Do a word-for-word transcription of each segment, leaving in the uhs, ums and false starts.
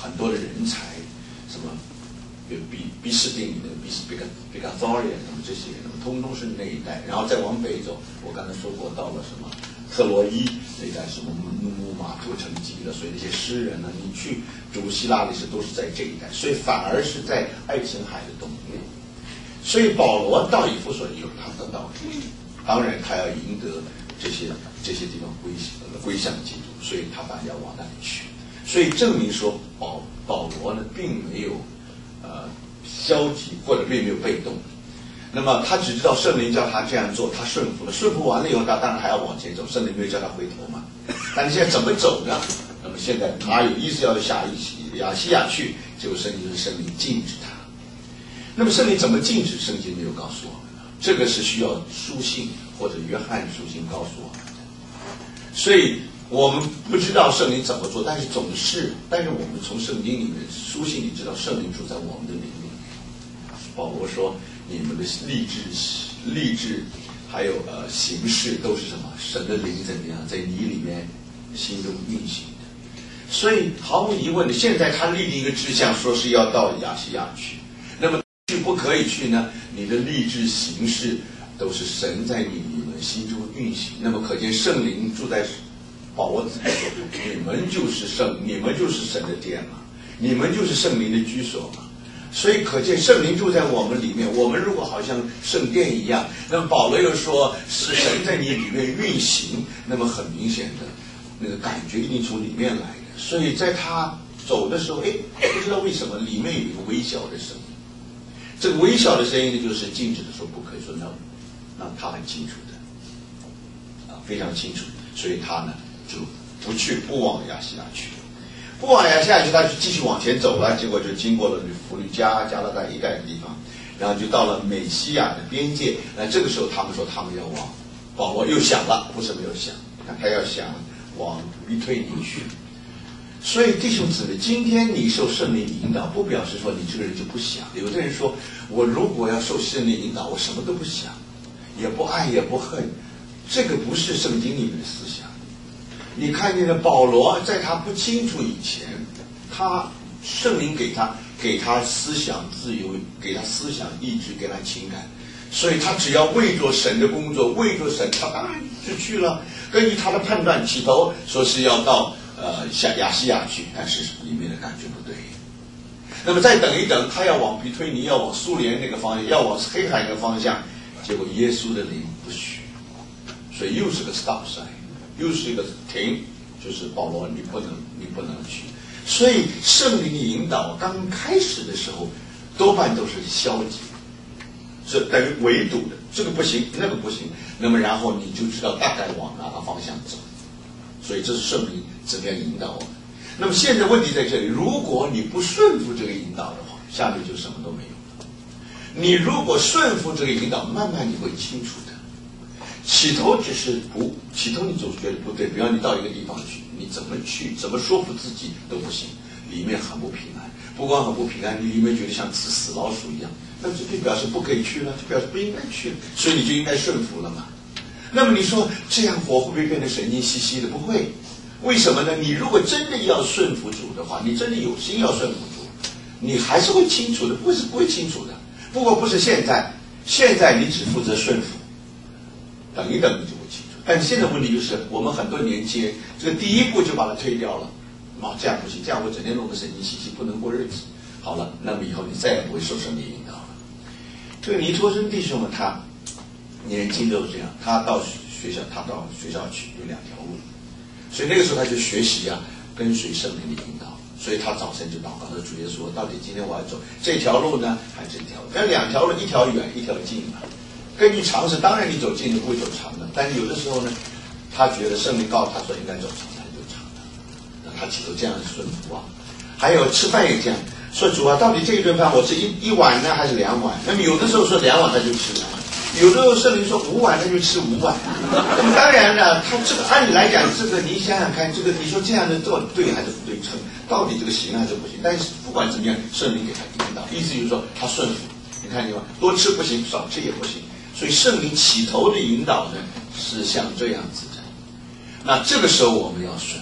很多的人才，什么比比比士定理的比斯比卡比卡佐利什么这些，那么通通是那一带。然后再往北走，我刚才说过，到了什么特洛伊那一带，什么木木马屠城记了，所以那些诗人呢，你去读希腊历史都是在这一带，所以反而是在爱琴海的东边。所以保罗到以弗所有他的道理，当然他要赢得这些这些地方归归向基督，所以他把要往那里去。所以证明说保保罗呢并没有呃消极或者并没有被动，那么他只知道圣灵叫他这样做，他顺服了，顺服完了以后他当然还要往前走，圣灵没有叫他回头嘛。但是现在怎么走呢？那么现在他有意思要下一起亚细亚去，结果圣灵就是圣灵禁止他。那么圣灵怎么禁止？圣经没有告诉我们，这个是需要书信或者约翰书信告诉我们的。所以我们不知道圣灵怎么做，但是总是，但是我们从圣经里面书信里知道圣灵住在我们的灵里面。保罗说，你们的立志、立志，还有呃行事都是什么？神的灵怎么样在你里面心中运行的？所以毫无疑问的，现在他立定一个志向，说是要到亚细亚去。那么去不可以去呢？你的立志行事都是神在你你们心中运行。那么可见圣灵住在。保罗自己说：“你们就是圣，你们就是神的殿嘛，你们就是圣灵的居所嘛。所以可见圣灵住在我们里面。我们如果好像圣殿一样，那么保罗又说是神在你里面运行，那么很明显的那个感觉一定从里面来的。所以在他走的时候，哎，不知道为什么里面有一个微小的声音。这个微小的声音呢，就是禁止的时候不可以说 no， 那他很清楚的，啊，非常清楚。所以他呢。”就不去，不往亚细亚去，不往亚细亚去，他就继续往前走了。结果就经过了弗吕加、加拉太一带的地方，然后就到了美西亚的边界。那这个时候，他们说他们要往，保罗又想了，不是没有想，他要想往逼推你去。所以弟兄姊妹，今天你受圣灵引导，不表示说你这个人就不想。有的人说，我如果要受圣灵引导，我什么都不想，也不爱也不恨，这个不是圣经里面的思想。你看见了保罗，在他不清楚以前，他圣灵给他给他思想自由，给他思想意志，给他情感，所以他只要为着神的工作，为着神，他当然就去了。根据他的判断，起头说是要到呃下亚细亚去，但是里面的感觉不对。那么再等一等，他要往比推尼，要往苏联那个方向，要往黑海那个方向，结果耶稣的灵不许，所以又是个 stop sign。又是一个停，就是保罗，你不能，你不能去。所以圣灵的引导刚开始的时候，多半都是消极，是等于围堵的，这个不行，那个不行。那么然后你就知道大概往哪个方向走。所以这是圣灵怎么样引导我们。那么现在问题在这里，如果你不顺服这个引导的话，下面就什么都没有了。你如果顺服这个引导，慢慢你会清楚的。起头只是不，起头你总是觉得不对。比方你到一个地方去，你怎么去，怎么说服自己都不行，里面很不平安。不光很不平安，你里面觉得像死死老鼠一样，那这就表示不可以去了，就表示不应该去了，所以你就应该顺服了嘛。那么你说这样我会不会变得神经兮兮的？不会，为什么呢？你如果真的要顺服主的话，你真的有心要顺服主，你还是会清楚的，不是不会清楚的。不过不是现在，现在你只负责顺服。等一等你就会清楚，但是现在问题就是我们很多年轻人这个第一步就把它推掉了，啊，这样不行，这样我整天弄得神经兮兮，不能过日子。好了，那么以后你再也不会受圣灵引导了。这个尼托生弟兄们，他年轻都是这样，他到学校，他到学校去有两条路，所以那个时候他就学习啊，跟随圣灵的引导。所以他早晨就祷告说：“主耶稣，到底今天我要走这条路呢，还是这条路？那两条路，一条远，一条近嘛。”根据常识，当然你走近的不会走长的，但是有的时候呢，他觉得圣灵告诉他说应该走长的，就长的，那他起头这样顺服啊。还有吃饭也这样，说主啊，到底这一顿饭我吃一一碗呢，还是两碗？那么有的时候说两碗他就吃两碗，有的时候圣灵说五碗他就吃五碗。那么当然呢，他这个按理来讲，这个你想想看，这个你说这样的到底对还是不对称？到底这个行还是不行？但是不管怎么样，圣灵给他引导，意思就是说他顺服。你看见吗？多吃不行，少吃也不行。所以圣灵起头的引导呢，是像这样子的。那这个时候我们要顺服，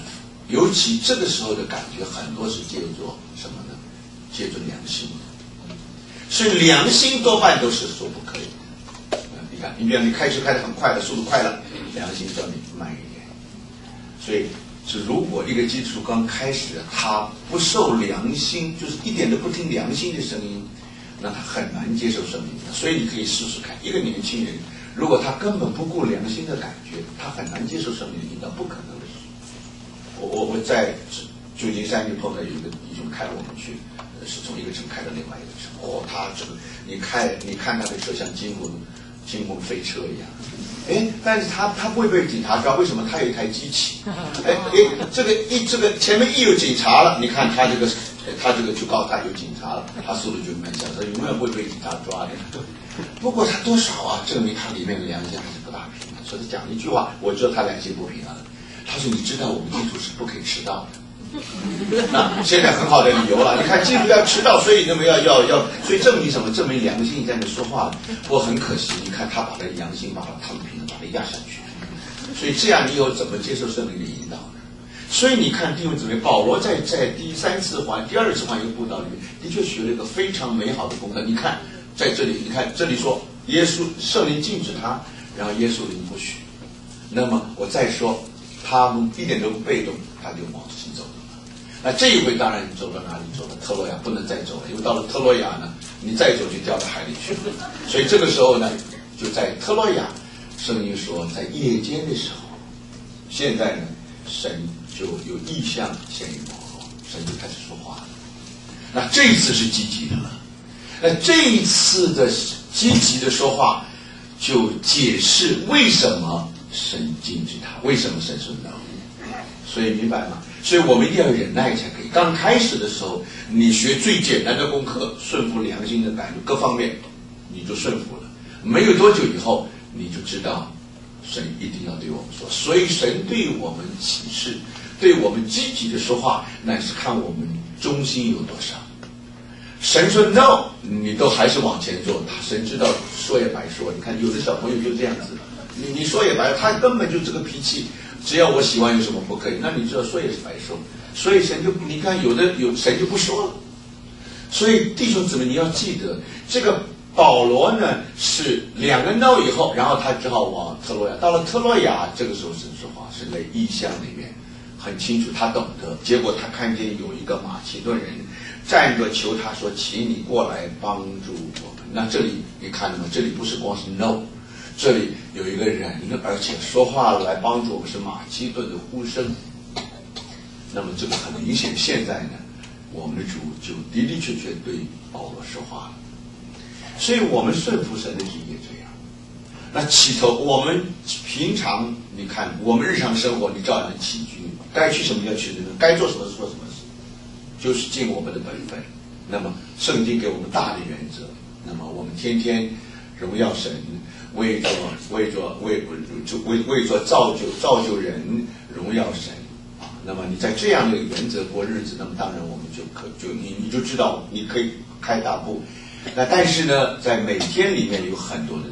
尤其这个时候的感觉很多是借助什么呢？借助良心的，所以良心多半都是说不可以的。你看，你比方你开车开得很快的，速度快了，良心叫你慢一点。所以是如果一个基督徒刚开始他不受良心，就是一点都不听良心的声音，那他很难接受圣灵的。所以你可以试试看，一个年轻人如果他根本不顾良心的感觉，他很难接受圣灵的引导，不可能的事。我我我在旧金山就碰到有一个弟兄开我们去，是从一个城开到另外一个城。哦，他这个你开你看他的车像惊魂惊魂飞车一样。哎，但是他他不会被警察抓，为什么？他有一台机器。哎哎，这个一这个前面一有警察了，你看他这个他这个就告诉他有警察了，他速度就慢下来，永远不会被警察抓的。不过他多少啊，证明他里面的良心还是不大平的。所以他讲一句话，我知道他良心不平啊。他说：“你知道我们基督是不可以迟到的。”那现在很好的理由了，你看基督要迟到，所以那么要要要，所以证明什么？证明良心在那说话。不过很可惜，你看他把他的良心把他躺平了，把他压下去。所以这样你以后怎么接受圣灵的引导呢？所以你看弟兄姊妹，保罗在在第三次环、第二次环游布道里面，的确学了一个非常美好的功课。你看在这里，你看这里说耶稣圣灵禁止他，然后耶稣灵不许。那么我再说。他们一点都不被动，他就往前走了。那这一回当然走到哪里？走到特洛亚，不能再走了，因为到了特洛亚呢，你再走就掉到海里去了。所以这个时候呢，就在特洛亚，圣经说在夜间的时候，现在呢，神就有异象显于保罗，神就开始说话了。那这一次是积极的了。那这一次的积极的说话，就解释为什么。神禁止他，为什么神说 no？ 所以明白吗？所以我们一定要忍耐才可以。刚开始的时候，你学最简单的功课，顺服良心的感觉，各方面你就顺服了。没有多久以后，你就知道神一定要对我们说。所以神对我们启示，对我们积极的说话，那是看我们忠心有多少。神说 no， 你都还是往前做，他神知道说也白说。你看有的小朋友就这样子。你你说也白，他根本就这个脾气，只要我喜欢有什么不可以？那你知道说也是白说，所以神就你看有的有神就不说了。所以弟兄姊妹，你要记得，这个保罗呢是两个 no 以后，然后他只好往特洛亚。到了特洛亚，这个时候神说话是在异象里面很清楚，他懂得。结果他看见有一个马其顿人站着求他说：“请你过来帮助我们。”那这里你看到吗？这里不是光是 no。这里有一个人，而且说话来帮助我们，是马其顿的呼声。那么这个很明显，现在呢，我们的主就的的确确对保罗说话了。所以我们顺服神的旨意也这样。那起头，我们平常你看，我们日常生活，你照样起居，该去什么要去什么，该做什么做什么事，就是尽我们的本分。那么圣经给我们大的原则，那么我们天天荣耀神。为着为着为就为为着造就造就人荣耀神啊，那么你在这样的原则过日子，那么当然我们就可就你你就知道你可以开大步。那但是呢，在每天里面有很多的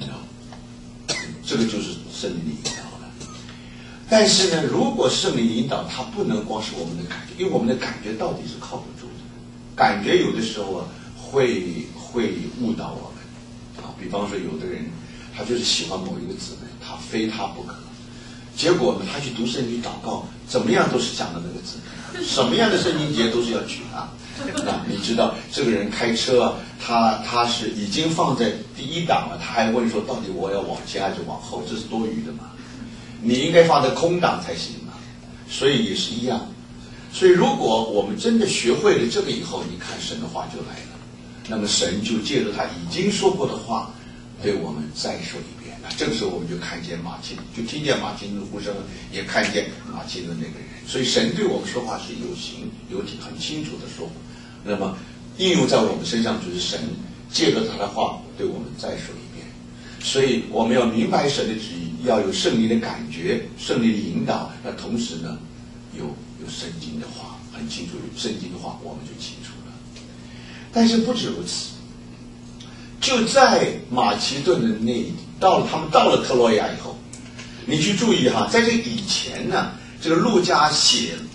no， 这个就是圣灵的引导了。但是呢，如果圣灵引导，它不能光是我们的感觉，因为我们的感觉到底是靠不住的，感觉有的时候啊会会误导我们啊。比方说，有的人。他就是喜欢某一个姊妹，他非他不可。结果呢，他去读圣经祷告，怎么样都是讲的那个姊妹，什么样的圣经节都是要娶她。那你知道，这个人开车啊，他他是已经放在第一档了，他还问说，到底我要往前还是往后？这是多余的嘛？你应该放在空档才行嘛。所以也是一样。所以如果我们真的学会了这个以后，你看神的话就来了。那么神就借着他已经说过的话。对我们再说一遍，那这个时候我们就看见马其，就听见马其顿的呼声，也看见马其顿那个人。所以神对我们说话是有形有体，很清楚的说。那么应用在我们身上，就是神借着他的话对我们再说一遍。所以我们要明白神的旨意，要有圣灵的感觉，圣灵的引导。那同时呢，有有圣经的话，很清楚，有圣经的话我们就清楚了。但是不止如此。就在马其顿的那一到了，他们到了特洛亚以后，你去注意哈，在这以前呢，这个路加写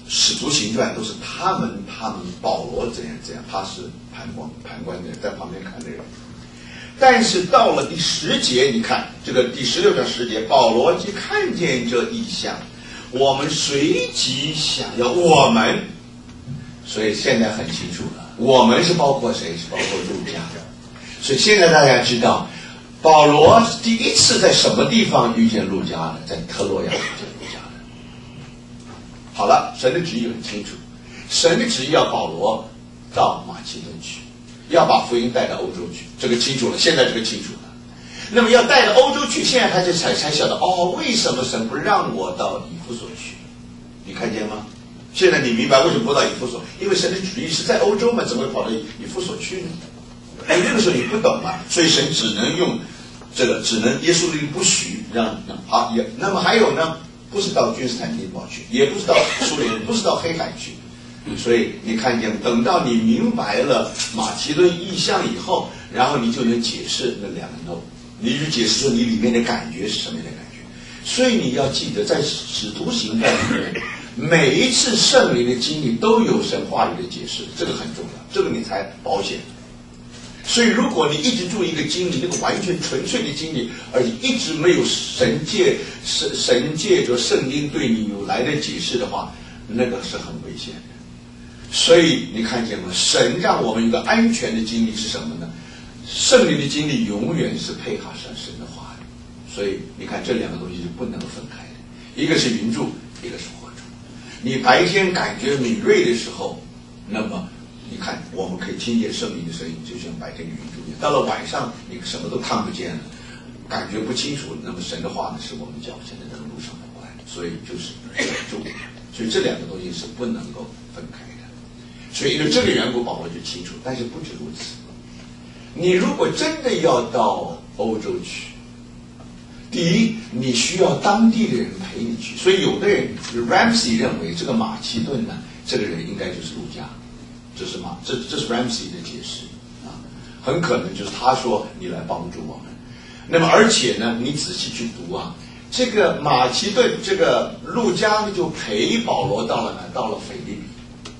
使徒行传都是他们他们保罗怎样怎样，他是旁观旁观的，在旁边看的人。但是到了第十节，你看这个第十六章十节，保罗即看见这异象，我们随即想要我们，所以现在很清楚了，我们是包括谁？是包括路加。所以现在大家知道，保罗是第一次在什么地方遇见路加呢？在特洛亚遇见路加的。好了，神的旨意很清楚，神的旨意要保罗到马其顿去，要把福音带到欧洲去，这个清楚了，现在这个清楚了。那么要带到欧洲去，现在他就才才晓得哦，为什么神不让我到以弗所去？你看见吗？现在你明白为什么不到以弗所？因为神的旨意是在欧洲嘛，怎么会跑到以弗所去呢？哎，那个时候你不懂嘛，所以神只能用这个，只能耶稣不许让好也。那么还有呢，不是到君士坦丁堡去，也不是到苏联，不是到黑海去。所以你看见，等到你明白了马其顿意象以后，然后你就能解释那两个 no， 你就解释说你里面的感觉是什么样的感觉。所以你要记得，在使徒行传里面，每一次圣灵的经历都有神话语的解释，这个很重要，这个你才保险。所以如果你一直注意一个经历，那个完全纯粹的经历，而且一直没有神借神神借着圣经对你有来的解释的话，那个是很危险的。所以你看见吗？神让我们有一个安全的经历是什么呢？圣灵的经历永远是配合上神的话语。所以你看这两个东西是不能分开的，一个是云柱，一个是火柱。你白天感觉敏锐的时候，那么你看我们可以听见圣灵的声音，就像白天的云柱一样。到了晚上你什么都看不见了，感觉不清楚，那么神的话呢是我们脚前的那个路上的光，所以就是柱。所以这两个东西是不能够分开的。所以因为这个缘故，保罗就清楚。但是不止如此，你如果真的要到欧洲去，第一，你需要当地的人陪你去。所以有的人 Ramsey 认为这个马其顿呢，这个人应该就是路加，这是马，这这是 Ramsey 的解释啊，很可能就是他说你来帮助我们。那么而且呢，你仔细去读啊，这个马其顿这个路加就陪保罗到了哪？到了腓立比。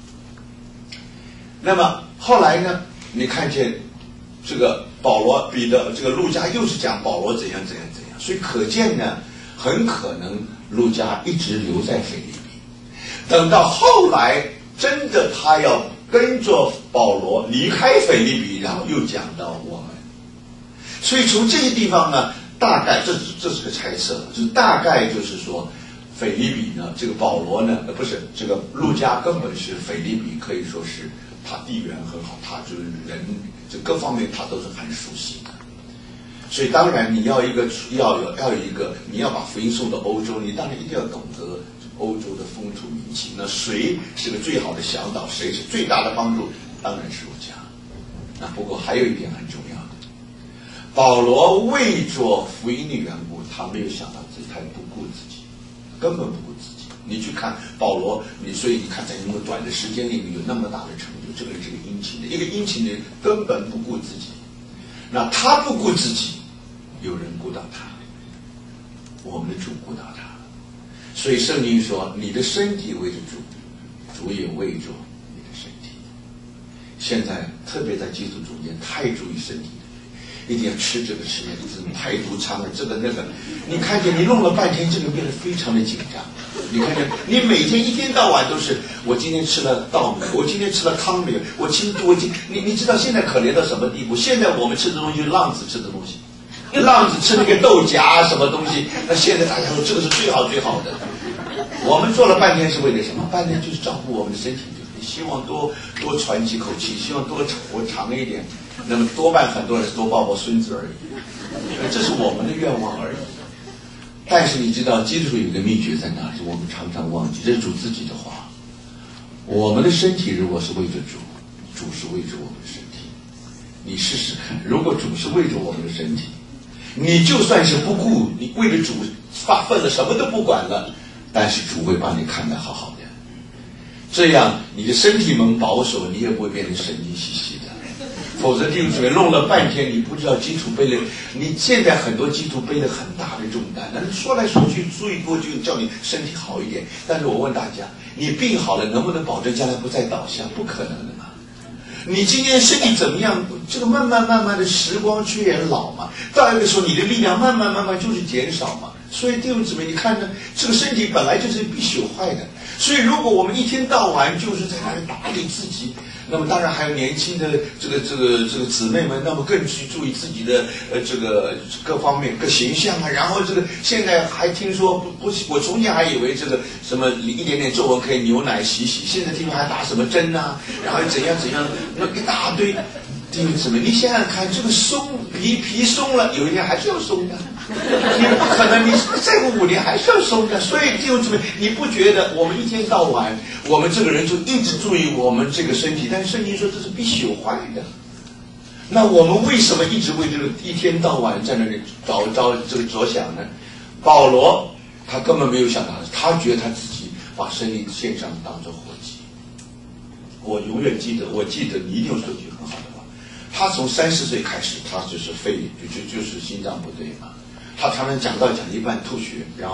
那么后来呢，你看见这个保罗彼得这个路加又是讲保罗怎样怎样怎样，所以可见呢，很可能路加一直留在腓立比，等到后来真的他要跟着保罗离开腓立比，然后又讲到我们。所以从这个地方呢，大概这这是个猜测，就是大概就是说腓立比呢，这个保罗呢，呃不是这个路加根本是腓立比可以说是他地缘很好，他就是人这各方面他都是很熟悉的。所以当然你要一个要有要有一个你要把福音送到欧洲，你当然一定要懂得欧洲的风土民情。那谁是个最好的向导，谁是最大的帮助，当然是路加。那不过还有一点很重要的，保罗为着福音的缘故，他没有想到自己，他不顾自己，根本不顾自己。你去看保罗，你所以你看在那么短的时间里面有那么大的成就，这个人是个殷勤的，一个殷勤的人根本不顾自己。那他不顾自己，有人顾到他，我们的主顾到他。所以圣经说，你的身体为着主，主也为着你的身体。现在特别在基督中间太注意身体了，一定要吃这个吃那个，这种排毒仓啊，这个那个。你看见你弄了半天，这个变得非常的紧张。你看见你每天一天到晚都是，我今天吃了稻米，我今天吃了糠米，我今我今你你知道现在可怜到什么地步？现在我们吃的东西是浪子吃的东西，浪子吃那个豆荚什么东西，那现在大家说这个是最好最好的。我们做了半天是为了什么？半天就是照顾我们的身体，就是希望多多喘几口气，希望多活长一点。那么多半很多人是多抱抱孙子而已，这是我们的愿望而已。但是你知道基督徒有个秘诀在哪里？我们常常忘记，这是主自己的话。我们的身体如果是为着主，主是为着我们的身体。你试试看，如果主是为着我们的身体，你就算是不顾，你为了主发奋了，什么都不管了，但是主会把你看得好好的。这样你的身体能保守，你也不会变成神经兮兮的。 否则弟兄姊妹弄了半天，你不知道基础背了。你现在很多基础背了很大的重担，但是说来说去，最多就叫你身体好一点。但是我问大家，你病好了，能不能保证将来不再倒下？不可能的嘛。你今天身体怎么样？这个慢慢慢慢的时光却也老嘛，到一个时候你的力量慢慢慢慢就是减少嘛。所以弟兄姊妹，你看着这个身体本来就是必朽坏的，所以如果我们一天到晚就是在那里打理自己，那么当然还有年轻的这个这个这个姊妹们，那么更去注意自己的呃这个各方面各形象啊。然后这个现在还听说不不，我从前还以为这个什么一点点皱纹可以牛奶洗洗，现在听说还打什么针啊，然后怎样怎样，那一大堆。弟兄姊妹，你想想看，这个松皮皮松了，有一天还是要松的。你不可能，你再过五年还是要松的。所以弟兄姊妹，你不觉得我们一天到晚，我们这个人就一直注意我们这个身体，但是圣经说这是必朽坏的。那我们为什么一直为这个一天到晚在那里着着这个着想呢？保罗他根本没有想到，他觉得他自己把身体献上当作活祭。我永远记得，我记得你一定说句很好的话。他从三十岁开始，他就是肺就就就是心脏不对嘛。他常常讲到讲一半吐血，然后